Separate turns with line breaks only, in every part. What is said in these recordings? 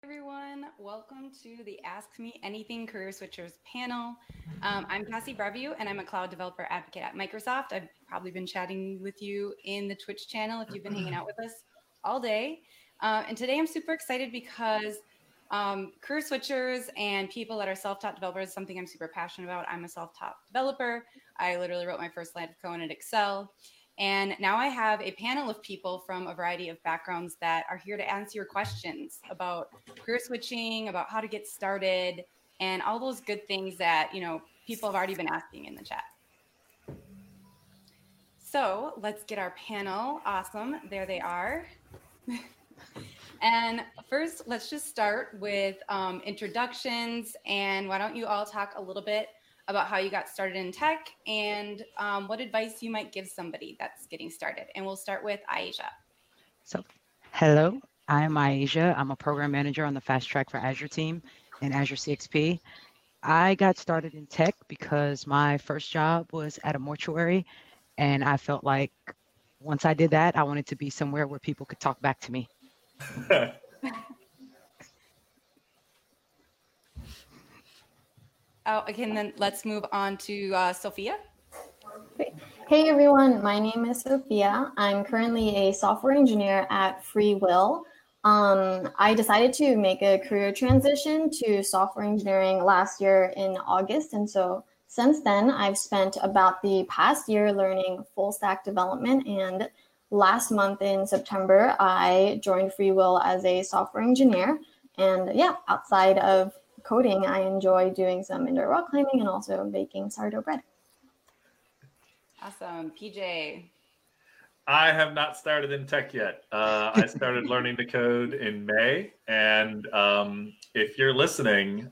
everyone. Welcome to the Ask Me Anything Career Switchers panel. I'm Cassie Brevu, and I'm a cloud developer advocate at Microsoft. I've probably been chatting with you in the Twitch channel if you've been hanging out with us all day. And today I'm super excited because career switchers and people that are self-taught developers is something I'm super passionate about. I'm a self-taught developer. I literally wrote my first line of code in Excel. And now I have a panel of people from a variety of backgrounds that are here to answer your questions about career switching, about how to get started, and all those good things that, people have already been asking in the chat. So let's get our panel. Awesome. There they are. And first, let's just start with introductions. And why don't you all talk a little bit about how you got started in tech and what advice you might give somebody that's getting started. And we'll start with Aisha.
So, hello, I'm Aisha. I'm a program manager on the Fast Track for Azure team in Azure CXP. I got started in tech because my first job was at a mortuary, and I felt like once I did that, I wanted to be somewhere where people could talk back to me.
Okay, and then let's move on to Sophia.
Hey everyone, my name is Sophia. I'm currently a software engineer at FreeWill. I decided to make a career transition to software engineering last year in August. And so since then, I've spent about the past year learning full stack development. And last month in September, I joined FreeWill as a software engineer. And yeah, outside of coding, I enjoy doing some indoor rock climbing and also baking sourdough bread.
Awesome. PJ.
I have not started in tech yet. I started learning to code in May. And if you're listening,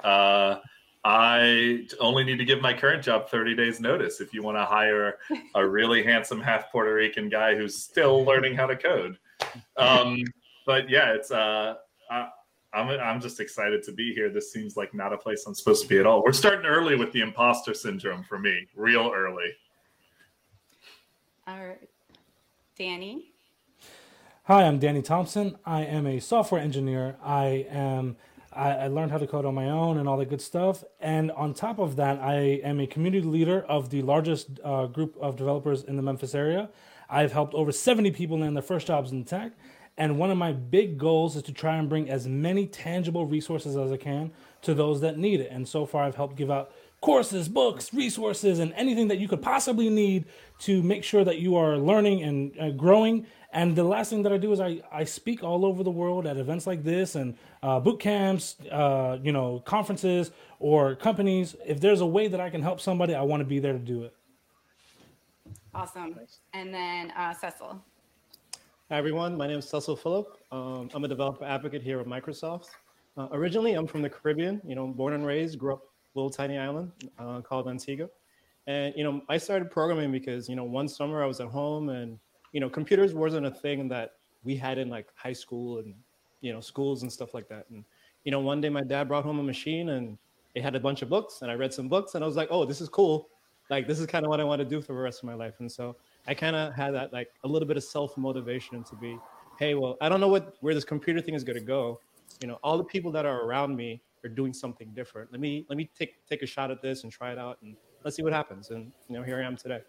I only need to give my current job 30 days notice if you want to hire a really handsome half Puerto Rican guy who's still learning how to code. But yeah, it's I'm just excited to be here. This seems like not a place I'm supposed to be at all. We're starting early with the imposter syndrome for me, real early.
All right. Danny.
Hi, I'm Danny Thompson. I am a software engineer. I learned how to code on my own and all that good stuff. And on top of that, I am a community leader of the largest group of developers in the Memphis area. I've helped over 70 people land their first jobs in tech. And one of my big goals is to try and bring as many tangible resources as I can to those that need it. And so far, I've helped give out courses, books, resources, and anything that you could possibly need to make sure that you are learning and growing. And the last thing that I do is I speak all over the world at events like this and boot camps, conferences or companies. If there's a way that I can help somebody, I want to be there to do it.
Awesome. And then Cecil.
Hi, everyone. My name is Cecil Phillip. I'm a developer advocate here at Microsoft. Originally, I'm from the Caribbean, born and raised, grew up little tiny island called Antigua. And, I started programming because, one summer I was at home and, computers wasn't a thing that we had in like high school and, schools and stuff like that. And, one day my dad brought home a machine and it had a bunch of books and I read some books and I was like, oh, this is cool. Like, this is kind of what I want to do for the rest of my life. And so I kind of had that, like a little bit of self-motivation to be, hey, well, I don't know where this computer thing is going to go. All the people that are around me are doing something different. Let me take a shot at this and try it out and let's see what happens. And here I am today.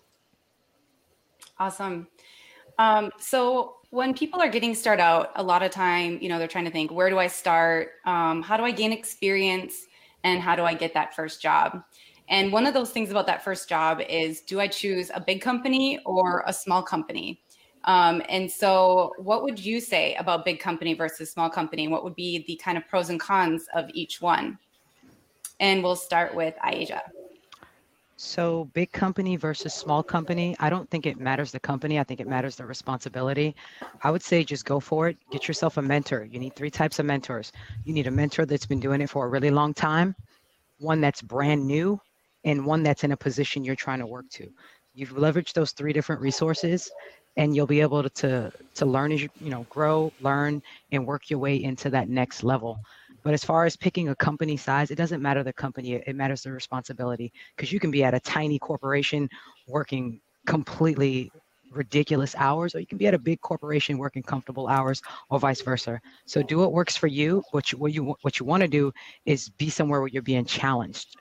Awesome. So when people are getting started out, a lot of time, they're trying to think, where do I start? How do I gain experience? And how do I get that first job? And one of those things about that first job is, do I choose a big company or a small company? And so what would you say about big company versus small company? What would be the kind of pros and cons of each one? And we'll start with Aisha.
So big company versus small company, I don't think it matters the company. I think it matters the responsibility. I would say just go for it. Get yourself a mentor. You need 3 types of mentors. You need a mentor that's been doing it for a really long time, one that's brand new, and one that's in a position you're trying to work to. You've leveraged those 3 different resources and you'll be able to learn as you grow, learn, and work your way into that next level. But as far as picking a company size, it doesn't matter the company, it matters the responsibility, because you can be at a tiny corporation working completely ridiculous hours, or you can be at a big corporation working comfortable hours, or vice versa. So do what works for you. What you want to do is be somewhere where you're being challenged.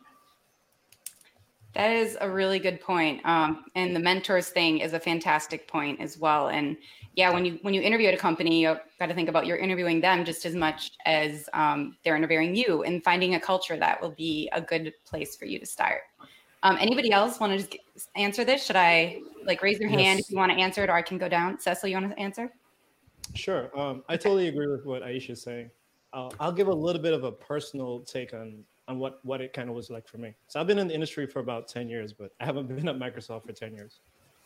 That is a really good point. And the mentors thing is a fantastic point as well. And yeah, when you interview at a company, you got to think about you're interviewing them just as much as they're interviewing you, and finding a culture that will be a good place for you to start. Anybody else want to just answer this? Should I raise your hand if you want to answer it, or I can go down? Cecil, you want to answer?
Sure. I totally agree with what Aisha is saying. I'll give a little bit of a personal take on what it kind of was like for me. So I've been in the industry for about 10 years, but I haven't been at Microsoft for 10 years.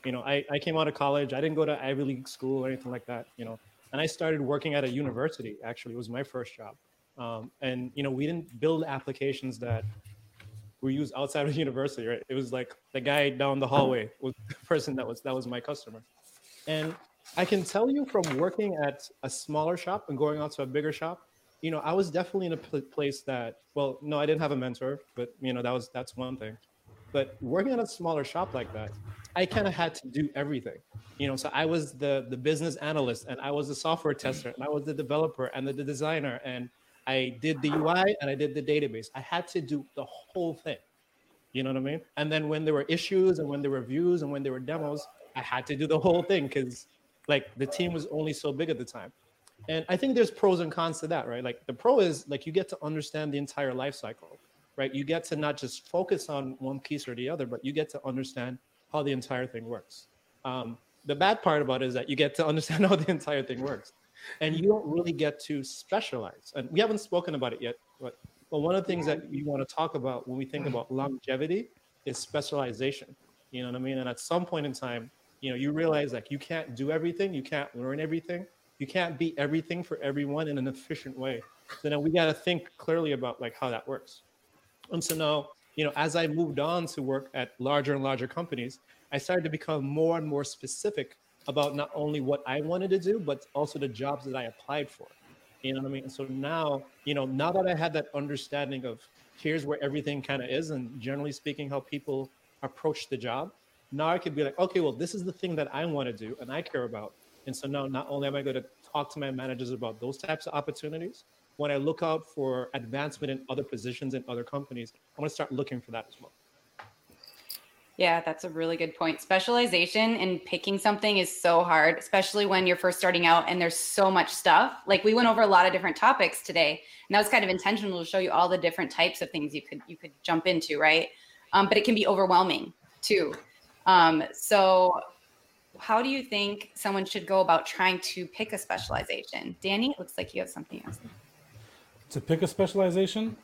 I came out of college. I didn't go to Ivy League school or anything like that, and I started working at a university. Actually, it was my first job. And we didn't build applications that were used outside of the university, right? It was like the guy down the hallway was the person that was my customer. And I can tell you from working at a smaller shop and going out to a bigger shop, I was definitely in a place that, well, no, I didn't have a mentor, but that's one thing. But working at a smaller shop like that, I kind of had to do everything. So I was the business analyst, and I was the software tester, and I was the developer and the designer, and I did the UI and I did the database. I had to do the whole thing. You know what I mean? And then when there were issues and when there were reviews and when there were demos, I had to do the whole thing because the team was only so big at the time. And I think there's pros and cons to that, right? The pro is you get to understand the entire life cycle, right? You get to not just focus on one piece or the other, but you get to understand how the entire thing works. The bad part about it is that you get to understand how the entire thing works, and you don't really get to specialize. And we haven't spoken about it yet, but one of the things that we want to talk about when we think about longevity is specialization. You know what I mean? And at some point in time, you realize you can't do everything, you can't learn everything, you can't be everything for everyone in an efficient way. So now we got to think clearly about how that works. And so now, as I moved on to work at larger and larger companies, I started to become more and more specific about not only what I wanted to do, but also the jobs that I applied for. You know what I mean? And so now, now that I had that understanding of here's where everything kind of is, and generally speaking, how people approach the job, now I could be like, okay, well, this is the thing that I want to do and I care about. And so now not only am I going to talk to my managers about those types of opportunities, when I look out for advancement in other positions in other companies, I'm going to start looking for that as well.
Yeah, that's a really good point. Specialization and picking something is so hard, especially when you're first starting out and there's so much stuff. We went over a lot of different topics today, and that was kind of intentional to show you all the different types of things you could jump into, right? But it can be overwhelming too. So how do you think someone should go about trying to pick a specialization? Danny, it looks like you have something else.
To pick a specialization,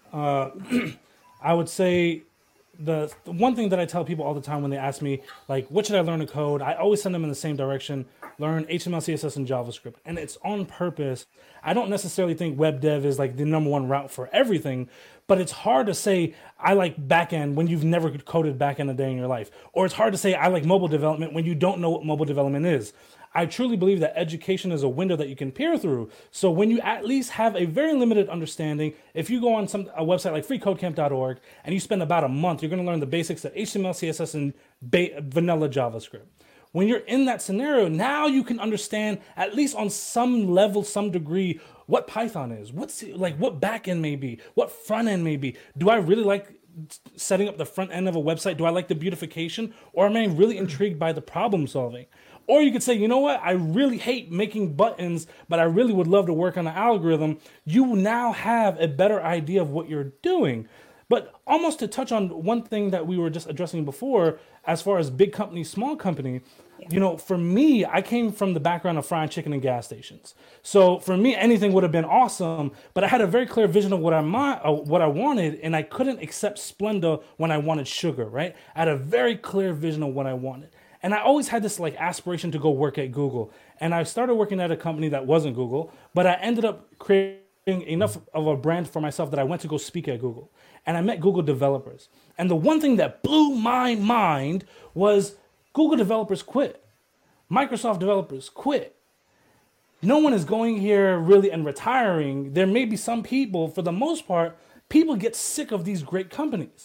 I would say the one thing that I tell people all the time when they ask me, what should I learn to code? I always send them in the same direction: learn HTML, CSS, and JavaScript. And it's on purpose. I don't necessarily think web dev is the number one route for everything, but it's hard to say I like backend when you've never coded backend a day in your life. Or it's hard to say I like mobile development when you don't know what mobile development is. I truly believe that education is a window that you can peer through. So when you at least have a very limited understanding, if you go on a website like freecodecamp.org and you spend about a month, you're going to learn the basics of HTML, CSS, and vanilla JavaScript. When you're in that scenario, now you can understand, at least on some level, some degree, what Python is, what backend may be, what front end may be. Do I really like setting up the front end of a website? Do I like the beautification? Or am I really intrigued by the problem solving? Or you could say, you know what, I really hate making buttons, but I really would love to work on an algorithm. You now have a better idea of what you're doing. But almost to touch on one thing that we were just addressing before, as far as big company, small company, for me, I came from the background of frying chicken in gas stations. So for me, anything would have been awesome, but I had a very clear vision of what I wanted, and I couldn't accept Splenda when I wanted sugar, right? I had a very clear vision of what I wanted. And I always had this aspiration to go work at Google. And I started working at a company that wasn't Google, but I ended up creating enough of a brand for myself that I went to go speak at Google. And I met Google developers. And the one thing that blew my mind was Google developers quit. Microsoft developers quit. No one is going here really and retiring. There may be some people, for the most part, people get sick of these great companies.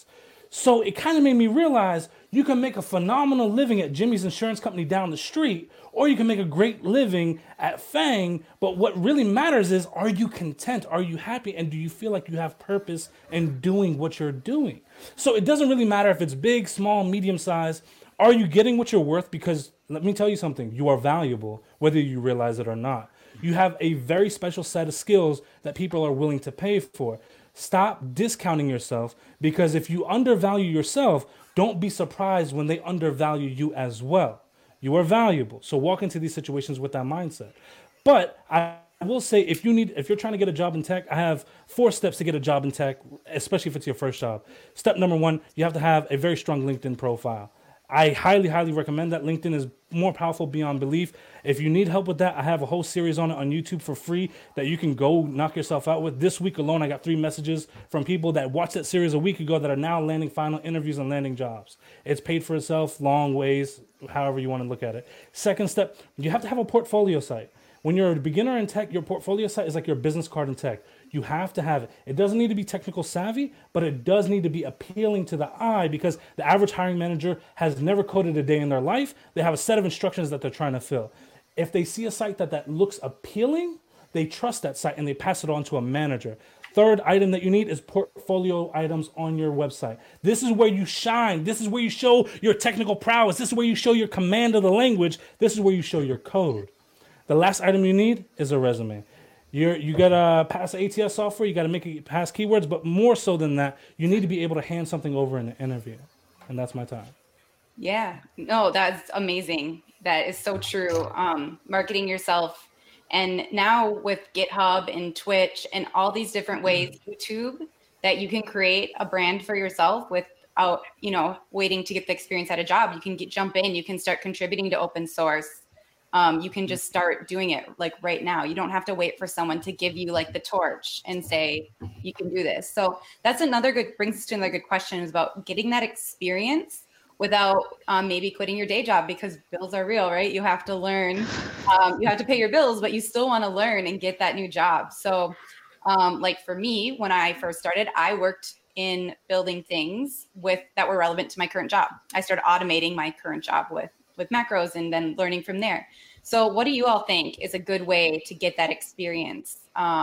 So it kind of made me realize you can make a phenomenal living at Jimmy's insurance company down the street, or you can make a great living at Fang. But what really matters is, are you content? Are you happy? And do you feel like you have purpose in doing what you're doing? So it doesn't really matter if it's big, small, medium size. Are you getting what you're worth? Because let me tell you something, you are valuable, whether you realize it or not. You have a very special set of skills that people are willing to pay for. Stop discounting yourself, because if you undervalue yourself, don't be surprised when they undervalue you as well. You are valuable. So walk into these situations with that mindset. But I will say, if you're trying to get a job in tech, I have 4 steps to get a job in tech, especially if it's your first job. Step number 1, you have to have a very strong LinkedIn profile. I highly, highly recommend that. LinkedIn is more powerful beyond belief. If you need help with that, I have a whole series on it on YouTube for free that you can go knock yourself out with. This week alone, I got 3 messages from people that watched that series a week ago that are now landing final interviews and landing jobs. It's paid for itself long ways, however you want to look at it. Second step, you have to have a portfolio site. When you're a beginner in tech, your portfolio site is like your business card in tech. You have to have it. It doesn't need to be technical savvy, but it does need to be appealing to the eye, because the average hiring manager has never coded a day in their life. They have a set of instructions that they're trying to fill. If they see a site that looks appealing, they trust that site and they pass it on to a manager. Third item that you need is portfolio items on your website. This is where you shine. This is where you show your technical prowess. This is where you show your command of the language. This is where you show your code. The last item you need is a resume. You gotta pass the ATS software. You gotta make it pass keywords, but more so than that, you need to be able to hand something over in an interview. And that's my time.
Yeah, no, that's amazing. That is so true. Marketing yourself. And now with GitHub and Twitch and all these different ways, YouTube, that you can create a brand for yourself without, waiting to get the experience at a job. You can jump in, you can start contributing to open source. You can just start doing it like right now. You don't have to wait for someone to give you like the torch and say, you can do this. So that's brings us to another good question, is about getting that experience without maybe quitting your day job, because bills are real, right? You have to learn, you have to pay your bills, but you still want to learn and get that new job. So like for me, when I first started, I worked in building things that were relevant to my current job. I started automating my current job with macros and then learning from there. So what do you all think is a good way to get that experience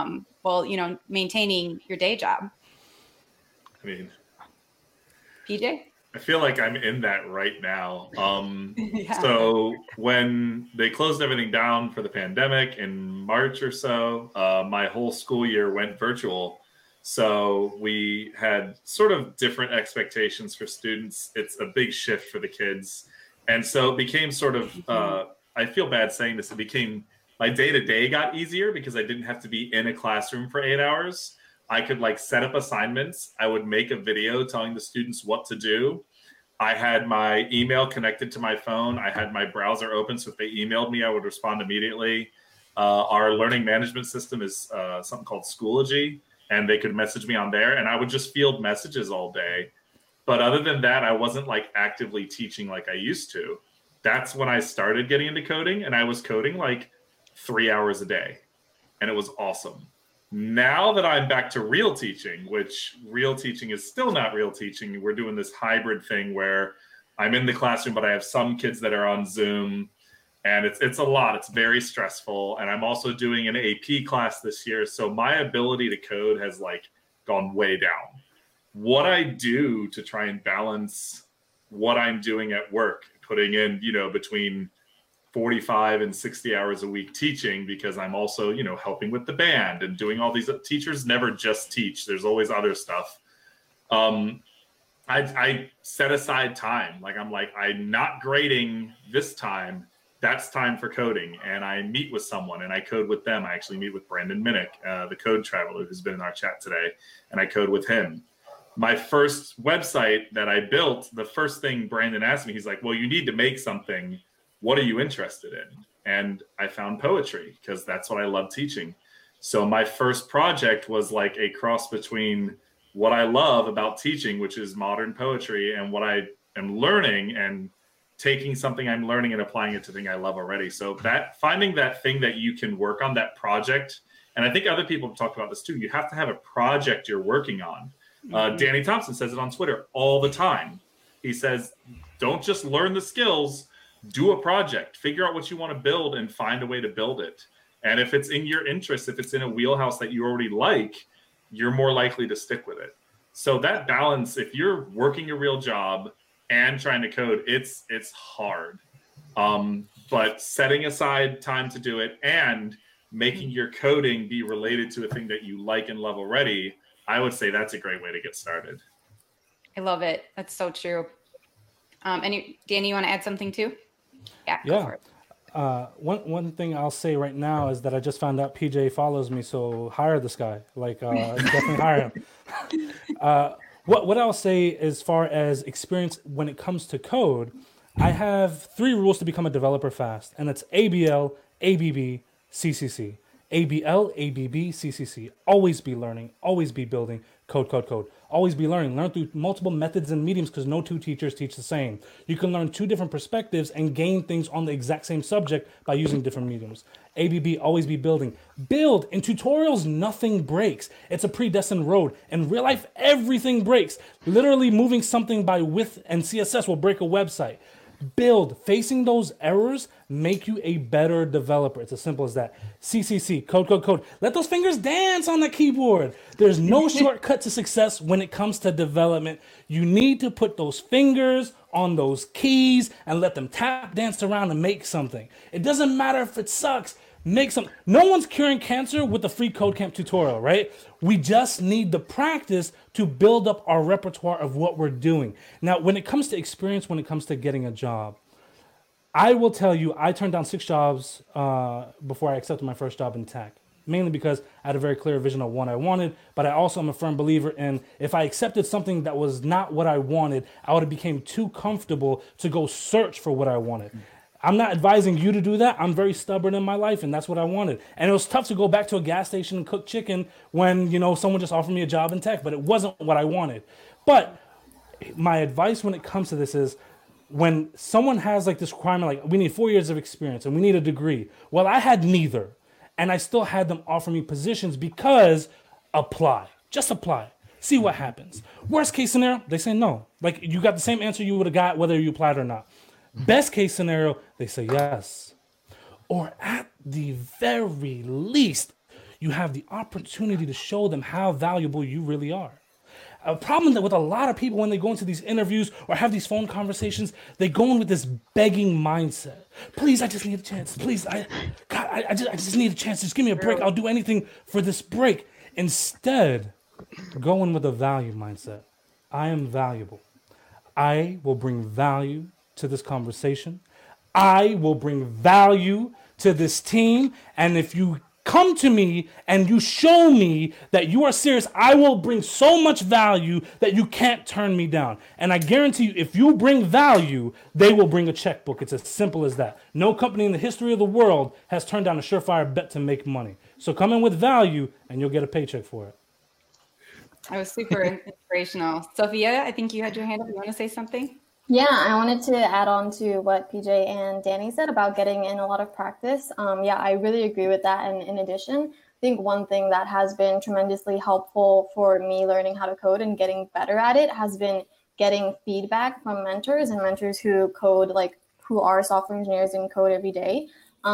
maintaining your day job?
I mean,
PJ?
I feel like I'm in that right now.
Yeah.
So when they closed everything down for the pandemic in March or so, my whole school year went virtual. So we had sort of different expectations for students. It's a big shift for the kids. And so it became sort of, I feel bad saying this, it became, my day-to-day got easier because I didn't have to be in a classroom for 8 hours. I could set up assignments. I would make a video telling the students what to do. I had my email connected to my phone. I had my browser open, so if they emailed me, I would respond immediately. Our learning management system is something called Schoology, and they could message me on there, and I would just field messages all day. But other than that, I wasn't actively teaching like I used to. That's when I started getting into coding, and I was coding 3 hours a day, and it was awesome. Now that I'm back to real teaching, which real teaching is still not real teaching, we're doing this hybrid thing where I'm in the classroom, but I have some kids that are on Zoom, and it's a lot. It's very stressful, and I'm also doing an AP class this year, so my ability to code has gone way down. What I do to try and balance what I'm doing at work, putting in, between 45 and 60 hours a week teaching, because I'm also, helping with the band and doing all these. Teachers never just teach. There's always other stuff. I set aside time. I'm not grading this time. That's time for coding. And I meet with someone and I code with them. I actually meet with Brandon Minnick, the code traveler who's been in our chat today. And I code with him. My first website that I built, the first thing Brandon asked me, he's like, well, you need to make something. What are you interested in? And I found poetry because that's what I love teaching. So my first project was a cross between what I love about teaching, which is modern poetry, and what I am learning, and taking something I'm learning and applying it to thing I love already. So that finding that thing that you can work on, that project, and I think other people have talked about this too. You have to have a project you're working on. Danny Thompson says it on Twitter all the time. He says, don't just learn the skills, do a project, figure out what you want to build and find a way to build it. And if it's in your interest, if it's in a wheelhouse that you already like, you're more likely to stick with it. So that balance, if you're working a real job and trying to code, it's hard. But setting aside time to do it and making your coding be related to a thing that you like and love already, I would say that's a great way to get started.
I love it. That's so true. Danny, you want to add something too? Go
Yeah.
for it.
One thing I'll say right now is that I just found out PJ follows me, so hire this guy. Definitely hire him. What I'll say as far as experience when it comes to code, I have 3 rules to become a developer fast, and it's ABL, ABB, CCC. ABL, ABB, CCC. Always be learning, always be building, code. Always be learning. Learn through multiple methods and mediums because no 2 teachers teach the same. You can learn 2 different perspectives and gain things on the exact same subject by using different mediums. ABB, always be building. Build. In tutorials, nothing breaks. It's a predestined road. In real life, everything breaks. Literally moving something by width and CSS will break a website. Build. Facing those errors make you a better developer. It's as simple as that. CCC, code. Let those fingers dance on the keyboard. There's no shortcut to success when it comes to development. You need to put those fingers on those keys and let them tap dance around and make something. It doesn't matter if it sucks. Make some. No one's curing cancer with a free code camp tutorial, right? We just need the practice to build up our repertoire of what we're doing. Now, when it comes to experience, when it comes to getting a job, I will tell you, I turned down 6 jobs before I accepted my first job in tech, mainly because I had a very clear vision of what I wanted, but I also am a firm believer in if I accepted something that was not what I wanted, I would have become too comfortable to go search for what I wanted. I'm not advising you to do that. I'm very stubborn in my life, and that's what I wanted. And it was tough to go back to a gas station and cook chicken when, someone just offered me a job in tech, but it wasn't what I wanted. But my advice when it comes to this is when someone has this requirement, we need 4 years of experience and we need a degree. Well, I had neither, and I still had them offer me positions because apply. Just apply. See what happens. Worst case scenario, they say no. You got the same answer you would have got whether you applied or not. Best case scenario, they say yes. Or at the very least, you have the opportunity to show them how valuable you really are. A problem that with a lot of people when they go into these interviews or have these phone conversations, they go in with this begging mindset. Please, I just need a chance. Please, I just need a chance. Just give me a break. I'll do anything for this break. Instead, go in with a value mindset. I am valuable. I will bring value to this conversation. I will bring value to this team. And if you come to me and you show me that you are serious, I will bring so much value that you can't turn me down. And I guarantee you, if you bring value, they will bring a checkbook. It's as simple as that. No company in the history of the world has turned down a surefire bet to make money. So come in with value and you'll get a paycheck for it.
That was super inspirational. Sophia, I think you had your hand up. You want to say something?
Yeah, I wanted to add on to what PJ and Danny said about getting in a lot of practice. I really agree with that. And in addition, I think one thing that has been tremendously helpful for me learning how to code and getting better at it has been getting feedback from mentors and mentors who code, who are software engineers and code every day.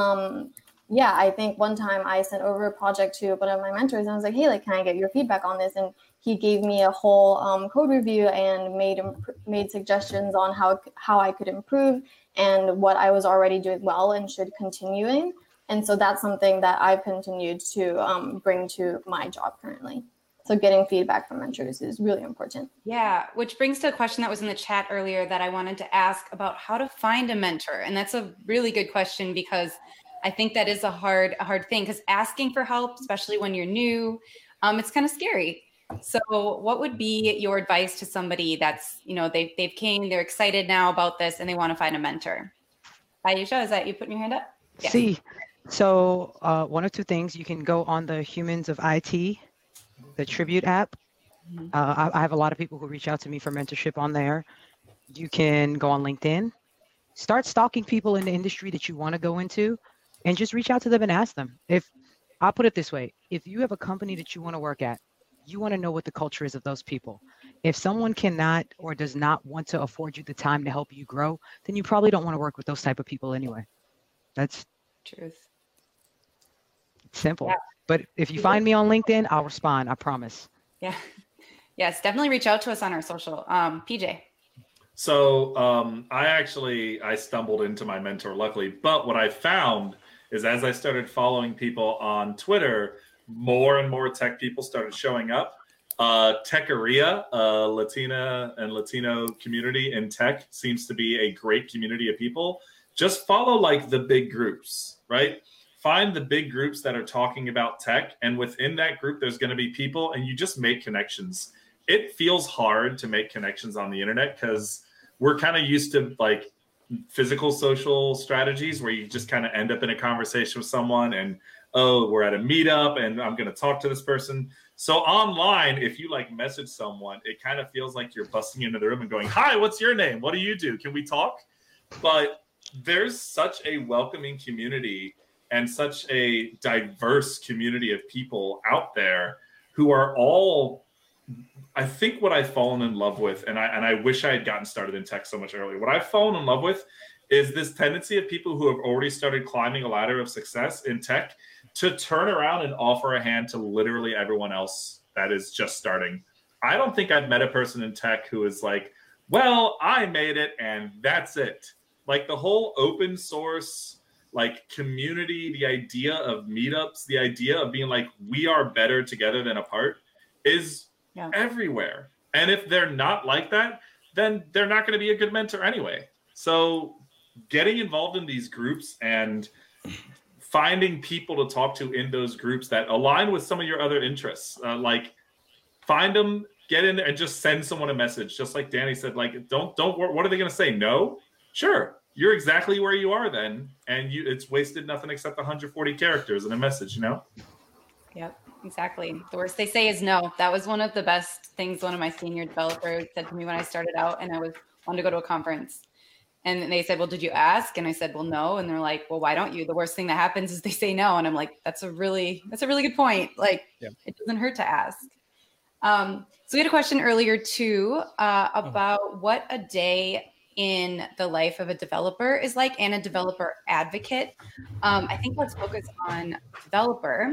I think one time I sent over a project to one of my mentors and I was like, hey, can I get your feedback on this? And he gave me a whole code review and made suggestions on how I could improve and what I was already doing well and should continue in. And so that's something that I've continued to bring to my job currently. So getting feedback from mentors is really important.
Yeah, which brings to a question that was in the chat earlier that I wanted to ask about how to find a mentor. And that's a really good question because I think that is a hard thing because asking for help, especially when you're new, it's kind of scary. So what would be your advice to somebody that's, they've came, they're excited now about this and they want to find a mentor? Ayesha, is that you putting your hand up? Yeah.
See, so one or two things. You can go on the Humans of IT, the Tribute app. I have a lot of people who reach out to me for mentorship on there. You can go on LinkedIn, start stalking people in the industry that you want to go into and just reach out to them and ask them. I'll put it this way, if you have a company that you want to work at You want to know what the culture is of those people. If someone cannot or does not want to afford you the time to help you grow, then you probably don't want to work with those type of people anyway. That's
Truth.
simple.
Yeah.
But if you find me on LinkedIn, I'll respond. I promise.
Yeah. Yes, definitely reach out to us on our social. PJ.
So I stumbled into my mentor, luckily. But what I found is as I started following people on Twitter, more and more tech people started showing up. Techaria, Latina and Latino community in tech, seems to be a great community of people. Just follow like the big groups, right? Find the big groups that are talking about tech, and within that group, there's going to be people, and you just make connections. It feels hard to make connections on the internet because we're kind of used to like physical social strategies where you just kind of end up in a conversation with someone and, oh, we're at a meetup and I'm going to talk to this person. So online, if you like message someone, it kind of feels like you're busting into the room and going, hi, what's your name? What do you do? Can we talk? But there's such a welcoming community and such a diverse community of people out there who are all, I think what I've fallen in love with, and I wish I had gotten started in tech so much earlier. What I've fallen in love with is this tendency of people who have already started climbing a ladder of success in tech to turn around and offer a hand to literally everyone else that is just starting. I don't think I've met a person in tech who is like, well, I made it and that's it. Like the whole open source, like community, the idea of meetups, the idea of being like, we are better together than apart is everywhere. And if they're not like that, then they're not going to be a good mentor anyway. So getting involved in these groups and finding people to talk to in those groups that align with some of your other interests, like find them, get in there and just send someone a message. Just like Danny said, like, don't, what are they going to say? No? Sure. You're exactly where you are then. And it's wasted nothing except 140 characters in a message, you know?
Yep, exactly. The worst they say is no. That was one of the best things one of my senior developers said to me when I started out and I wanted to go to a conference. And they said, well, did you ask? And I said, well, no. And they're like, well, why don't you? The worst thing that happens is they say no. And I'm like, that's a really good point. Like, It doesn't hurt to ask. So we had a question earlier too about what a day in the life of a developer is like and a developer advocate. I think let's focus on developer.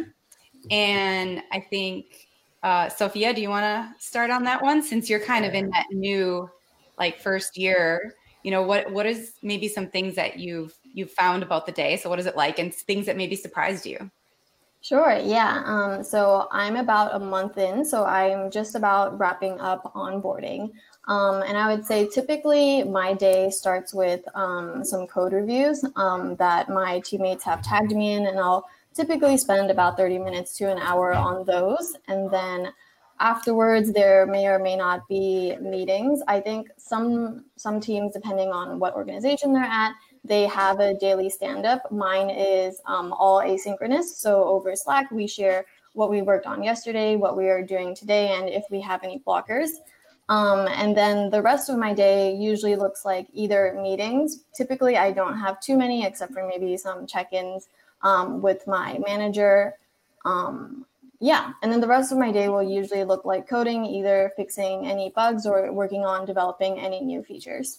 And I think, Sophia, do you want to start on that one? Since you're kind of in that new, like first year, you know, what is maybe some things that you've found about the day? So what is it like and things that maybe surprised you?
Sure. Yeah. So I'm about a month in, so I'm just about wrapping up onboarding. And I would say typically my day starts with some code reviews that my teammates have tagged me in, and I'll typically spend about 30 minutes to an hour on those. And then afterwards, there may or may not be meetings. I think some teams, depending on what organization they're at, they have a daily stand-up. Mine is all asynchronous. So over Slack, we share what we worked on yesterday, what we are doing today, and if we have any blockers. And then the rest of my day usually looks like either meetings. Typically, I don't have too many, except for maybe some check-ins with my manager. And then the rest of my day will usually look like coding, either fixing any bugs or working on developing any new features.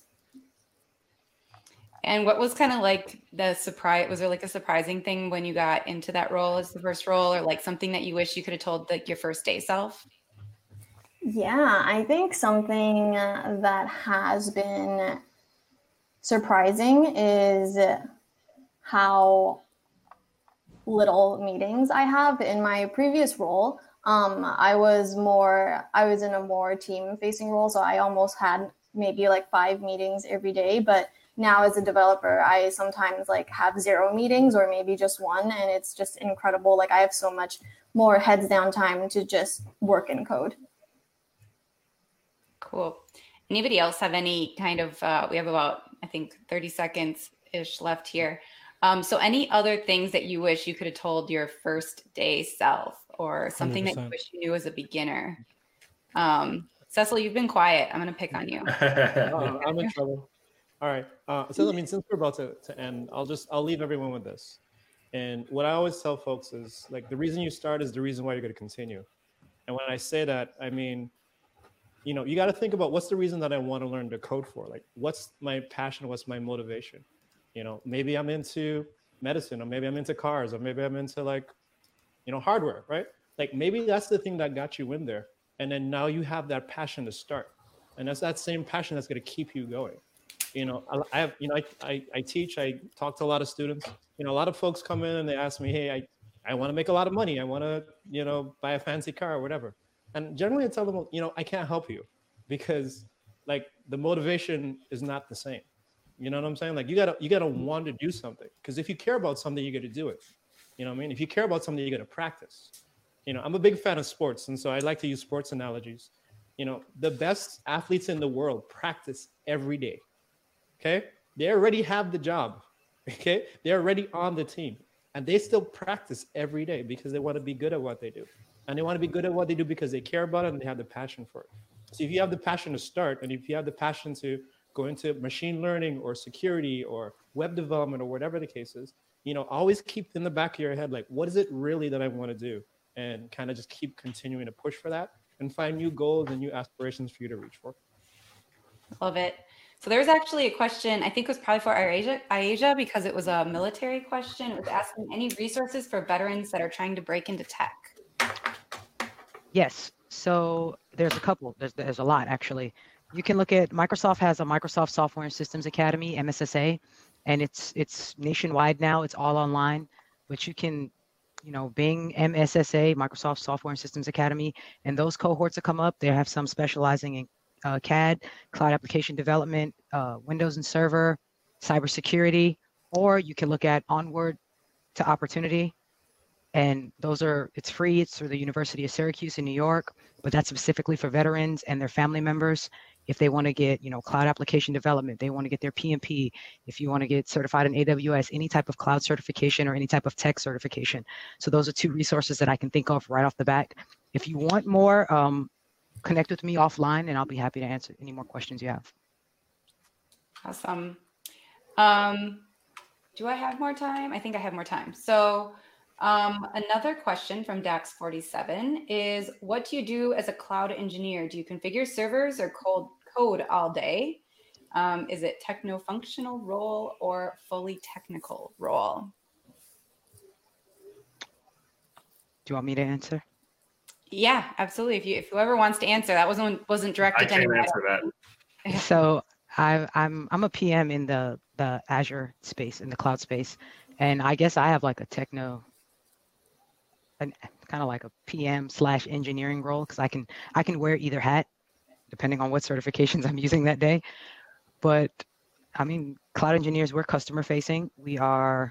And what was kind of like the surprise? Was there like a surprising thing when you got into that role as the first role, or like something that you wish you could have told like your first day self?
Yeah, I think something that has been surprising is how little meetings I have. In my previous role, I was in a more team-facing role, so I almost had maybe like 5 meetings every day. But now as a developer, I sometimes like have 0 meetings or maybe just 1, and it's just incredible. Like I have so much more heads down time to just work and code.
Cool. Anybody else have any kind of, we have about, I think 30 seconds-ish left here. So any other things that you wish you could have told your first day self, or something 100%. That you wish you knew as a beginner? Cecil, you've been quiet. I'm going to pick on you.
I'm in trouble. All right. So, I mean, since we're about to end, I'll leave everyone with this. And what I always tell folks is like, the reason you start is the reason why you're going to continue. And when I say that, I mean, you got to think about what's the reason that I want to learn to code for. Like, what's my passion? What's my motivation? Maybe I'm into medicine, or maybe I'm into cars, or maybe I'm into like, hardware, right? Like maybe that's the thing that got you in there. And then now you have that passion to start. And that's that same passion that's going to keep you going. I have, I teach, I talk to a lot of students. A lot of folks come in and they ask me, hey, I want to make a lot of money. I want to, buy a fancy car or whatever. And generally I tell them, I can't help you because like the motivation is not the same. You know what I'm saying? Like you gotta want to do something, because if you care about something, you got to do it. You know what I mean? If you care about something, you got to practice. I'm a big fan of sports, and so I like to use sports analogies. The best athletes in the world practice every day. Okay, they already have the job. Okay, they're already on the team, and they still practice every day because they want to be good at what they do, and they want to be good at what they do because they care about it and they have the passion for it. So if you have the passion to start, and if you have the passion to go into machine learning or security or web development or whatever the case is, always keep in the back of your head, like, what is it really that I want to do? And kind of just keep continuing to push for that and find new goals and new aspirations for you to reach for.
Love it. So there's actually a question, I think it was probably for Aisha, because it was a military question. It was asking any resources for veterans that are trying to break into tech.
Yes. So there's a couple. There's a lot, actually. You can look at Microsoft has a Microsoft Software and Systems Academy, MSSA, and it's nationwide now. It's all online, but you can, Bing MSSA, Microsoft Software and Systems Academy, and those cohorts that come up, they have some specializing in CAD, cloud application development, Windows and server, cybersecurity, or you can look at Onward to Opportunity. And it's free. It's through the University of Syracuse in New York, but that's specifically for veterans and their family members. If they want to get, cloud application development, they want to get their PMP. If you want to get certified in AWS, any type of cloud certification or any type of tech certification. So those are two resources that I can think of right off the bat. If you want more, connect with me offline and I'll be happy to answer any more questions you have.
Awesome. Do I have more time? I think I have more time. So another question from Dax47 is, what do you do as a cloud engineer? Do you configure servers or code all day? Is it techno-functional role or fully technical role?
Do you want me to answer?
Yeah, absolutely. If whoever wants to answer, that wasn't directed to anyone.
I can't answer that.
So I'm a PM in the Azure space, in the cloud space, and I guess I have like a kind of like a PM/engineering role, because I can wear either hat depending on what certifications I'm using that day. But I mean, cloud engineers, we're customer facing. We are,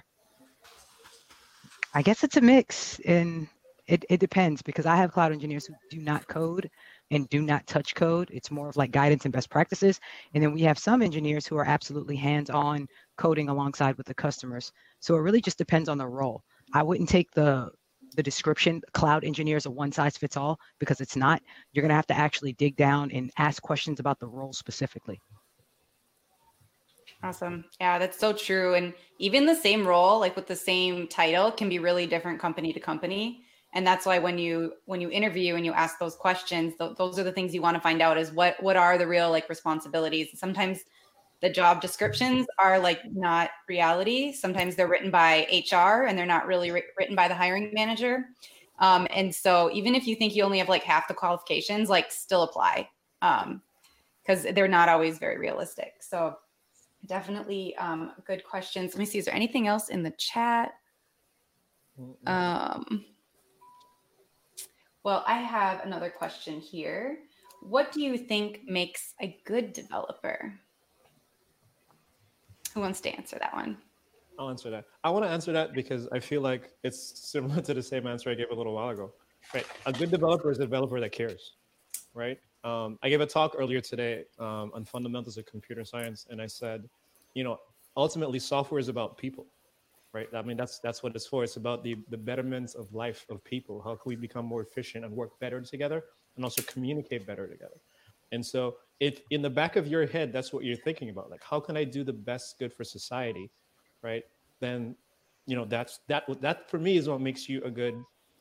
I guess it's a mix, and it depends, because I have cloud engineers who do not code and do not touch code. It's more of like guidance and best practices. And then we have some engineers who are absolutely hands-on coding alongside with the customers. So it really just depends on the role. I wouldn't take the description, cloud engineers, a one size fits all, because it's not. You're going to have to actually dig down and ask questions about the role specifically.
Awesome. Yeah, that's so true. And even the same role, like with the same title, can be really different company to company. And that's why when you interview and you ask those questions, those are the things you want to find out, is what are the real like responsibilities. Sometimes the job descriptions are like not reality. Sometimes they're written by HR and they're not really written by the hiring manager. And so even if you think you only have like half the qualifications, like still apply, because they're not always very realistic. So definitely good questions. Let me see, is there anything else in the chat? Well, I have another question here. What do you think makes a good developer? Who wants to answer that one?
I'll answer that. I want to answer that because I feel like it's similar to the same answer I gave a little while ago. Right? A good developer is a developer that cares, right? I gave a talk earlier today on fundamentals of computer science, and I said, ultimately software is about people, right? I mean, that's what it's for. It's about the betterment of life of people. How can we become more efficient and work better together, and also communicate better together? And so if in the back of your head, that's what you're thinking about, like, how can I do the best good for society, right? Then, that for me is what makes you a good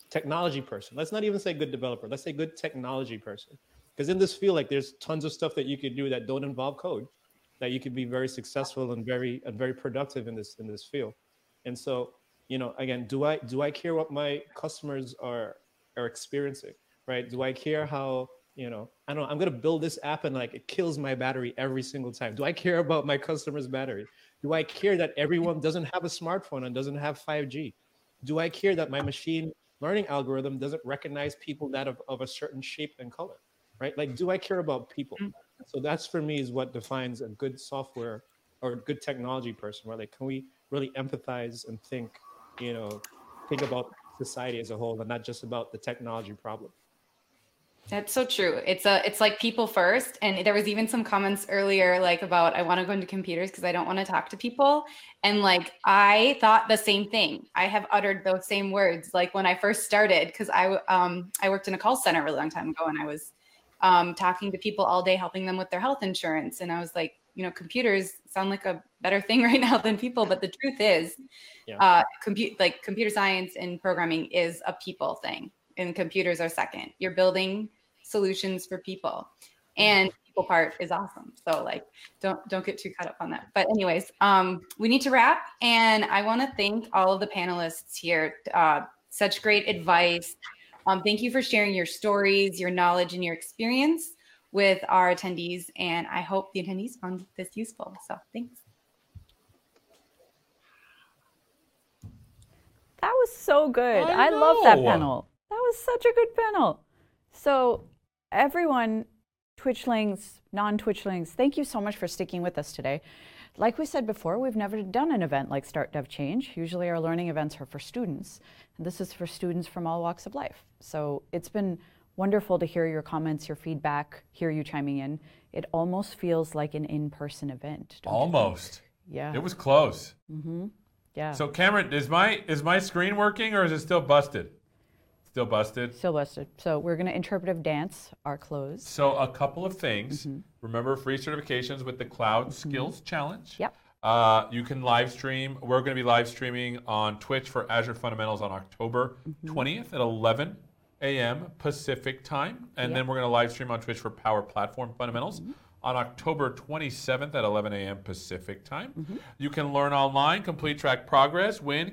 technology person. Let's not even say good developer. Let's say good technology person. Because in this field, like there's tons of stuff that you could do that don't involve code, that you could be very successful and very productive in this field. And so, you know, again, do I care what my customers are experiencing, right? Do I care how, you know, I don't know, I'm gonna build this app and like it kills my battery every single time. Do I care about my customer's battery? Do I care that everyone doesn't have a smartphone and doesn't have 5G? Do I care that my machine learning algorithm doesn't recognize people that of a certain shape and color, right? Like, do I care about people? So that's for me is what defines a good software or a good technology person, right? Like, can we really empathize and think about society as a whole and not just about the technology problem?
That's so true. It's like people first. And there was even some comments earlier, like about, I want to go into computers because I don't want to talk to people. And like, I thought the same thing. I have uttered those same words. Like when I first started, because I worked in a call center a really long time ago, and I was talking to people all day, helping them with their health insurance. And I was like, you know, computers sound like a better thing right now than people. But the truth is, computer science and programming is a people thing, and computers are second. You're building solutions for people, and people part is awesome. So like, don't get too caught up on that. But anyways, we need to wrap, and I want to thank all of the panelists here. Such great advice. Thank you for sharing your stories, your knowledge, and your experience with our attendees. And I hope the attendees found this useful. So thanks.
That was so good. I love that panel. That was such a good panel. So everyone, Twitchlings, non-Twitchlings, thank you so much for sticking with us today. Like we said before, we've never done an event like Start Dev Change. Usually our learning events are for students, and this is for students from all walks of life. So it's been wonderful to hear your comments, your feedback, hear you chiming in. It almost feels like an in-person event.
Almost.
Yeah.
It was close.
Mm-hmm. Yeah.
So Cameron, is my screen working, or is it still busted? Still busted?
Still busted. So we're going to interpretive dance our close.
So a couple of things. Remember, free certifications with the Cloud Skills Challenge.
Yep.
You can live stream. We're going to be live streaming on Twitch for Azure Fundamentals on October 20th at 11 a.m. Pacific time. And then we're going to live stream on Twitch for Power Platform Fundamentals on October 27th at 11 a.m. Pacific time. You can learn online, complete track progress, win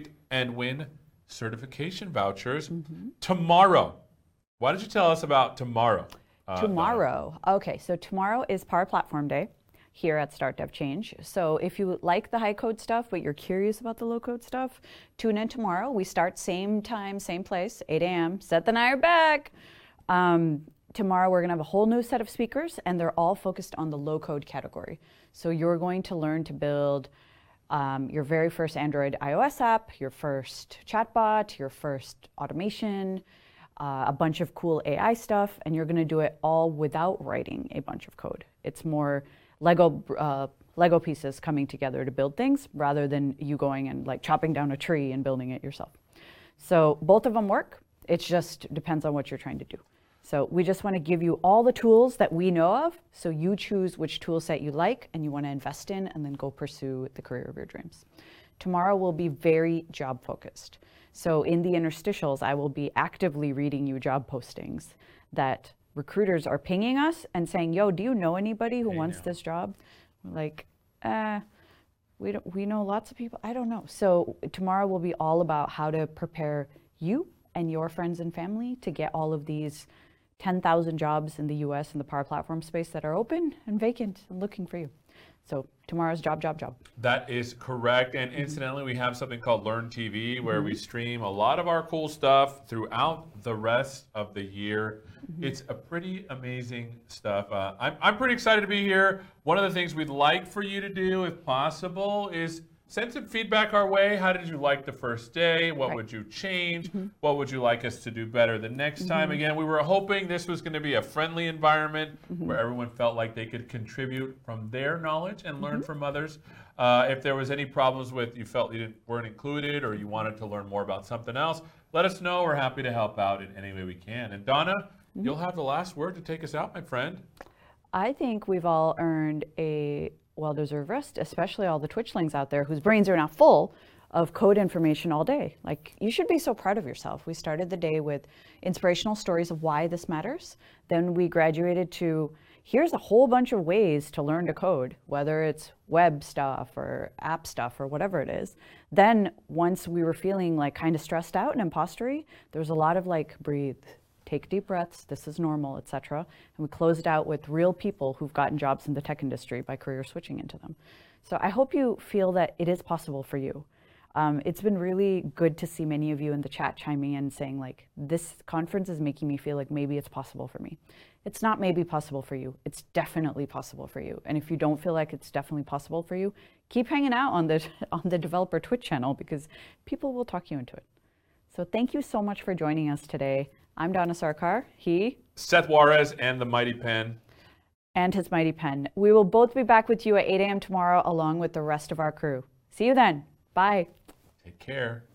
certification vouchers tomorrow. Why did you tell us about tomorrow?
Tomorrow. Okay, so tomorrow is Power Platform Day here at Start Dev Change. So if you like the high code stuff, but you're curious about the low code stuff, tune in tomorrow. We start same time, same place, 8 a.m. Seth and I are back. Tomorrow we're going to have a whole new set of speakers, and they're all focused on the low code category. So you're going to learn to build your very first Android iOS app, your first chatbot, your first automation, a bunch of cool AI stuff, and you're going to do it all without writing a bunch of code. It's more Lego pieces coming together to build things rather than you going and like chopping down a tree and building it yourself. So both of them work. It just depends on what you're trying to do. So we just want to give you all the tools that we know of, so you choose which tool set you like and you want to invest in, and then go pursue the career of your dreams. Tomorrow will be very job focused. So in the interstitials, I will be actively reading you job postings that recruiters are pinging us and saying, yo, do you know anybody who wants this job? Like, we know lots of people. I don't know. So tomorrow will be all about how to prepare you and your friends and family to get all of these 10,000 jobs in the US in the Power Platform space that are open and vacant and looking for you. So tomorrow's job.
That is correct. And incidentally, we have something called Learn TV where we stream a lot of our cool stuff throughout the rest of the year. It's a pretty amazing stuff. I'm pretty excited to be here. One of the things we'd like for you to do, if possible, is send some feedback our way. How did you like the first day? What would you change? What would you like us to do better the next time? Again, we were hoping this was going to be a friendly environment where everyone felt like they could contribute from their knowledge and learn from others. If there was any problems with you felt you weren't included or you wanted to learn more about something else, let us know. We're happy to help out in any way we can. And Donna, you'll have the last word to take us out, my friend.
I think we've all earned a well-deserved rest, especially all the Twitchlings out there whose brains are now full of code information all day. Like, you should be so proud of yourself. We started the day with inspirational stories of why this matters. Then we graduated to, here's a whole bunch of ways to learn to code, whether it's web stuff or app stuff or whatever it is. Then once we were feeling like kind of stressed out and impostery, there was a lot of like, breathe, take deep breaths, this is normal, etc. And we closed out with real people who've gotten jobs in the tech industry by career switching into them. So I hope you feel that it is possible for you. It's been really good to see many of you in the chat chiming in saying like, this conference is making me feel like maybe it's possible for me. It's not maybe possible for you, it's definitely possible for you. And if you don't feel like it's definitely possible for you, keep hanging out on the developer Twitch channel because people will talk you into it. So thank you so much for joining us today. I'm Donna Sarkar, he,
Seth Juarez, and the Mighty Pen.
And his Mighty Pen. We will both be back with you at 8 a.m. tomorrow along with the rest of our crew. See you then. Bye.
Take care.